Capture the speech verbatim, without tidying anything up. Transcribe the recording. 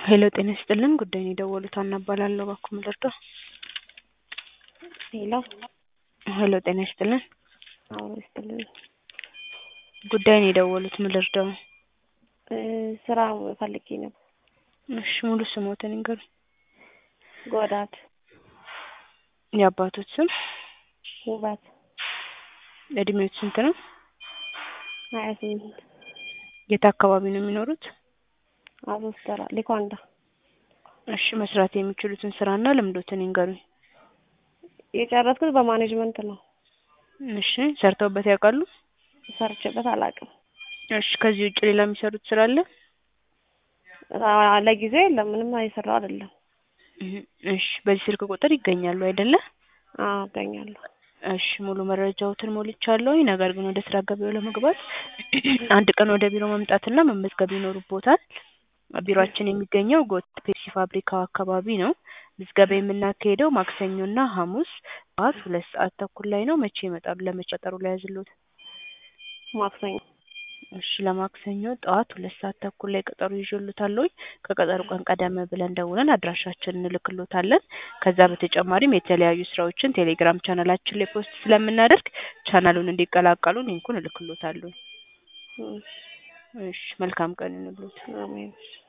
ሄሎ ጤና ይስጥልን ጉዳይን የደወሉት አና እባላለሁ ባክዎ ምን ልርዳዎ? ሄሎ ሄሎ ጤና ይስጥልን አዎ ይስጥልን ጉዳይን የደወሉት ምን ልርዳዎ? እ ስራ ፈልጌ ነበር። እሺ ሙሉ ስምዎትን ይንገሩኝ? ጎዳት የአባቶት ስም? ውበት እድሜዎት ስንት ነው? ሀያ ስምንት የት አካባቢ ነው የሚኖሩት? አሶስተራ ሊኳንዳ እሺ መስራት የሚችሉትን ስራና ልምዶትን ይንገሩኝ? የጨረስኩት በማኔጅመንት ነው። እሺ ሰርተውበት ያውቃሉ? ሰርቼበት አላውቅም። እሺ ከዚህ ውጪ ሌላ የሚሰሩት ስራ አለ? ለጊዜው የለም ምንም እየሰራሁ አይደለም። እሺ በዚህ ስልክ ቁጥር ይገኛሉ አይደለ? አዎ እገኛለሁ። እሺ ሙሉ መረጃዎትን ሞልቻለሁኝ። ነገር ግን ወደ ስራ ገበያው ለመግባት አንድ ቀን ወደ ቢሮ መምጣትና መመዝገብ ይኖርብዎታል። ቢሮአችን የሚገኘው ጎት ፔፕሲ ፋብሪካው አካባቢ ነው። ምዝገባ የምናካሂደው ማክሰኞና ሐሙስ ጠዋት ሁለት ሰዓት ተኩል ላይ ነው። መቼ ይመጣሉ? ለመቼ ቀጠሮ ልያዝልዎት? ማክሰኞ እሺ ለማክሰኞ ጠዋት ሁለት ሰዓት ተኩል ላይ ቀጠሮ ይዤልዎታለሁኝ። ከቀጠሮ ቀን ቀደም ብለን ደውለን አድራሻችንን እንልክልዎታለን። ከዛ በተጨማሪም የተለያዩ ስራዎችን ቴሌግራም ቻናላችን ላይ ፖስት ስለምናደርግ ቻናሉን እንዲቀላቀሉ ሊንኩን እልክልዎታለሁኝ። እሺ እሺ መልካም ቀን ይሁንልዎት። አሜን።